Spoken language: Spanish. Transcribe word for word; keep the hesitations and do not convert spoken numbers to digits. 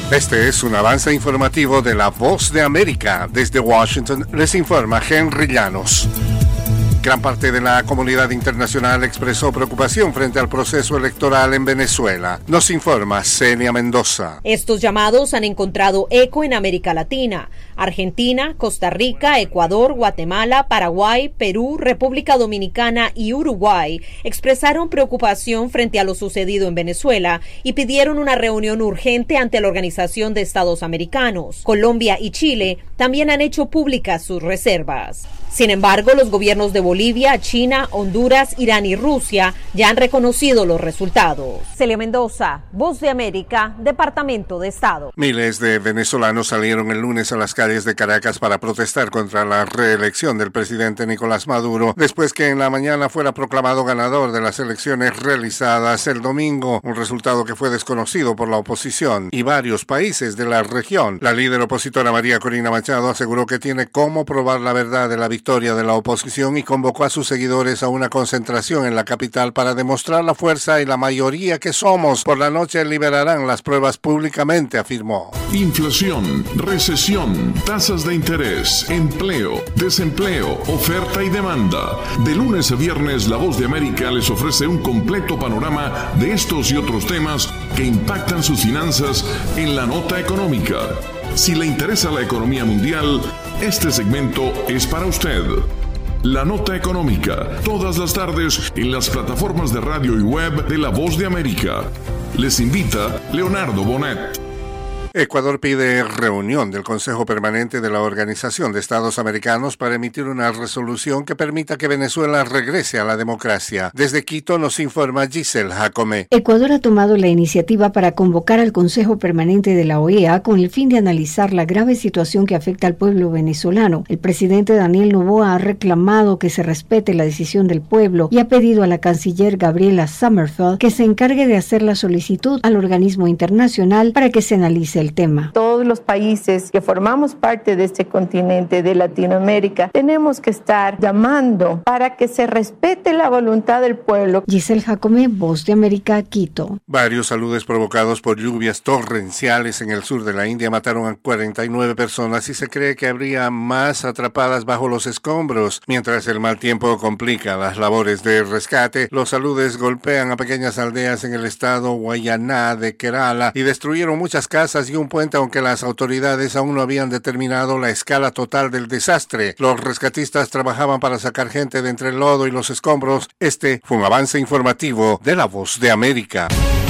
Este es un avance informativo de La Voz de América. Desde Washington les informa Henry Llanos. Gran parte de la comunidad internacional expresó preocupación frente al proceso electoral en Venezuela. Nos informa Celia Mendoza. Estos llamados han encontrado eco en América Latina. Argentina, Costa Rica, Ecuador, Guatemala, Paraguay, Perú, República Dominicana y Uruguay expresaron preocupación frente a lo sucedido en Venezuela y pidieron una reunión urgente ante la Organización de Estados Americanos. Colombia y Chile también han hecho públicas sus reservas. Sin embargo, los gobiernos de Bolivia, China, Honduras, Irán y Rusia ya han reconocido los resultados. Celia Mendoza, Voz de América, Departamento de Estado. Miles de venezolanos salieron el lunes a las calles de Caracas para protestar contra la reelección del presidente Nicolás Maduro, después que en la mañana fuera proclamado ganador de las elecciones realizadas el domingo, un resultado que fue desconocido por la oposición y varios países de la región. La líder opositora María Corina Machado aseguró que tiene cómo probar la verdad de la victoria de la oposición y convocó a sus seguidores a una concentración en la capital para demostrar la fuerza y la mayoría que somos. Por la noche liberarán las pruebas públicamente, afirmó. Inflación, recesión, tasas de interés, empleo, desempleo, oferta y demanda. De lunes a viernes, La Voz de América les ofrece un completo panorama de estos y otros temas que impactan sus finanzas en la nota económica. Si le interesa la economía mundial, este segmento es para usted. La Nota Económica, todas las tardes en las plataformas de radio y web de La Voz de América. Les invita Leonardo Bonet. Ecuador pide reunión del Consejo Permanente de la Organización de Estados Americanos para emitir una resolución que permita que Venezuela regrese a la democracia. Desde Quito nos informa Giselle Jacome. Ecuador ha tomado la iniciativa para convocar al Consejo Permanente de la O E A con el fin de analizar la grave situación que afecta al pueblo venezolano. El presidente Daniel Noboa ha reclamado que se respete la decisión del pueblo y ha pedido a la canciller Gabriela Sommerfeld que se encargue de hacer la solicitud al organismo internacional para que se analice el tema. Todos los países que formamos parte de este continente de Latinoamérica tenemos que estar llamando para que se respete la voluntad del pueblo. Giselle Jacome, Voz de América, Quito. Varios saludes provocados por lluvias torrenciales en el sur de la India mataron a cuarenta y nueve personas y se cree que habría más atrapadas bajo los escombros. Mientras el mal tiempo complica las labores de rescate, los saludes golpean a pequeñas aldeas en el estado Wayanad de Kerala y destruyeron muchas casas y un puente, aunque las autoridades aún no habían determinado la escala total del desastre. Los rescatistas trabajaban para sacar gente de entre el lodo y los escombros. Este fue un avance informativo de La Voz de América.